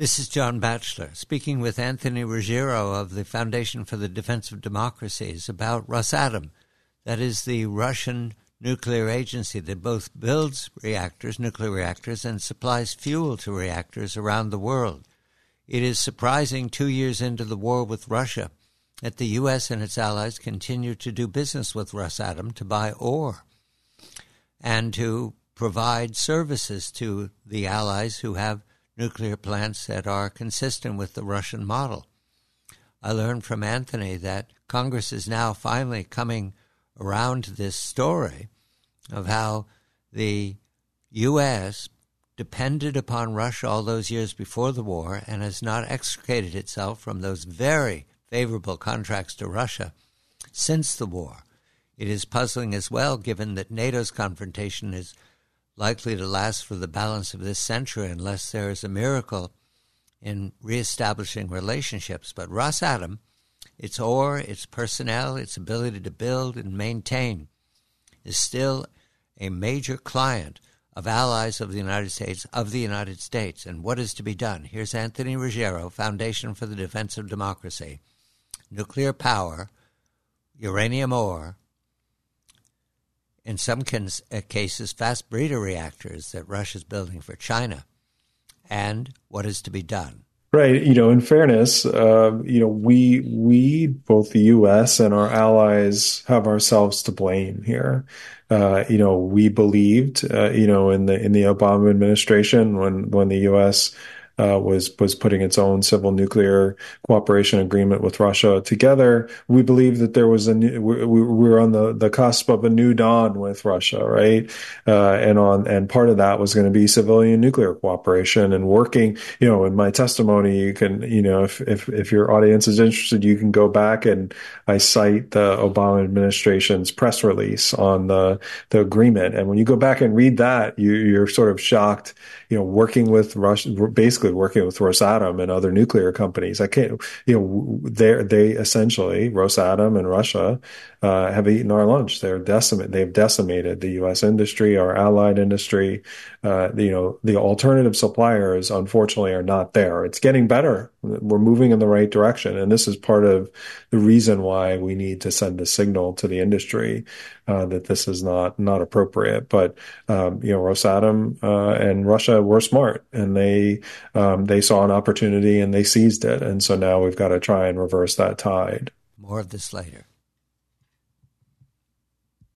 This is John Batchelor speaking with Anthony Ruggiero of the Foundation for the Defense of Democracies about Rosatom. That is the Russian nuclear agency that both builds reactors, nuclear reactors, and supplies fuel to reactors around the world. It is surprising 2 years into the war with Russia that the U.S. and its allies continue to do business with Rosatom to buy ore and to provide services to the allies who have nuclear plants that are consistent with the Russian model. I learned from Anthony that Congress is now finally coming around to this story of how the U.S. depended upon Russia all those years before the war and has not extricated itself from those very favorable contracts to Russia since the war. It is puzzling as well, given that NATO's confrontation is likely to last for the balance of this century unless there is a miracle in reestablishing relationships. But Rosatom, its ore, its personnel, its ability to build and maintain, is still a major client of allies of the United States, and what is to be done? Here's Anthony Ruggiero, Foundation for the Defense of Democracy. Nuclear power, uranium ore, in some cases, fast breeder reactors that Russia's building for China, and what is to be done. Right. In fairness, we, both the U.S. and our allies, have ourselves to blame here. We believed, in the Obama administration when the U.S. was putting its own civil nuclear cooperation agreement with Russia together. We believed that there was we were on the cusp of a new dawn with Russia, right? And part of that was going to be civilian nuclear cooperation and working. In my testimony, you can, if your audience is interested, you can go back and I cite the Obama administration's press release on the agreement. And when you go back and read that, you're sort of shocked. Working with Russia, basically working with Rosatom and other nuclear companies. They essentially, Rosatom and Russia, have eaten our lunch. They've decimated the U.S. industry, our allied industry. The alternative suppliers, unfortunately, are not there. It's getting better. We're moving in the right direction. And this is part of the reason why we need to send a signal to the industry that this is not appropriate. But, Rosatom and Russia were smart, and they saw an opportunity and they seized it. And so now we've got to try and reverse that tide. More of this later.